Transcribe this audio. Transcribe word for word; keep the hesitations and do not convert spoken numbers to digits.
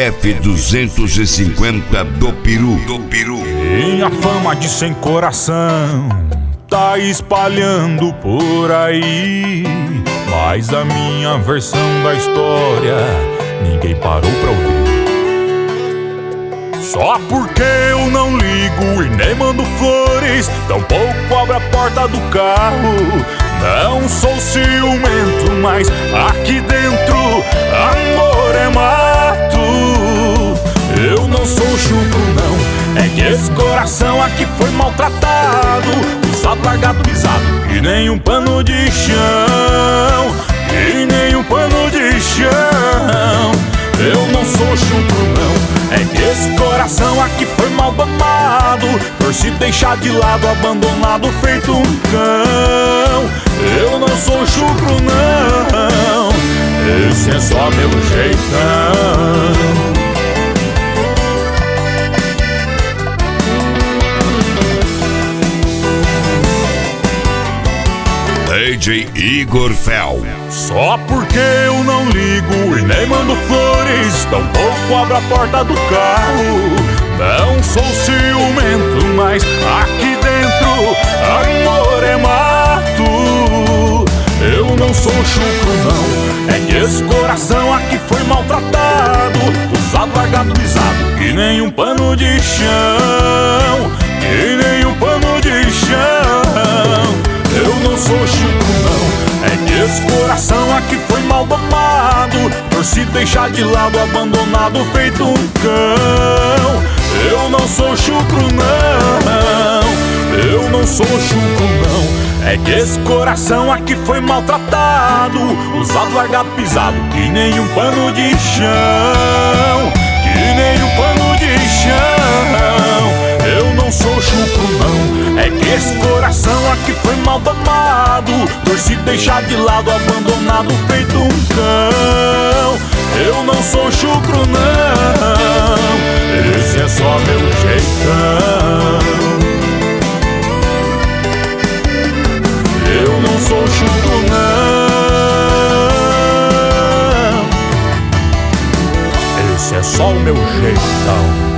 F duzentos e cinquenta do Peru. Do Peru. Minha fama de sem coração tá espalhando por aí, mas a minha versão da história ninguém parou pra ouvir. Só porque eu não ligo e nem mando flores, tampouco abro a porta do carro. Não sou ciumento, mas aqui dentro amor é mato. Eu não sou chucro não, é que esse coração aqui foi maltratado, usado, largado, pisado, e nem um pano de chão, e nem um pano de chão. Eu não sou chucro não, é que esse coração aqui foi mal domado, torcido, deixado de lado, abandonado, feito um cão. Eu não sou chucro não, esse é só meu jeitão. D J Igor Fel. Só porque eu não ligo e nem mando flores, tampouco abro a porta do carro. Não sou ciumento, mas aqui dentro amor é mato. Eu não sou chucro não, é que esse coração aqui foi maltratado, usado, largado, pisado, que nem um pano de chão, que nem um pano de chão. Eu não sou chucro não, é que esse coração aqui foi mal domado, torcido, deixado de lado, abandonado, feito um cão. Eu não sou chucro não, eu não sou chucro não, é que esse coração aqui foi maltratado, usado, largado, pisado, que nem um pano de chão, que nem um pano de chão. Eu não sou chucro não, é que esse coração aqui foi mal domado, torcido, deixado de lado, abandonado, feito um cão. Eu não sou chucro não, esse é só meu jeitão. Eu não sou chucro não, esse é só o meu jeitão.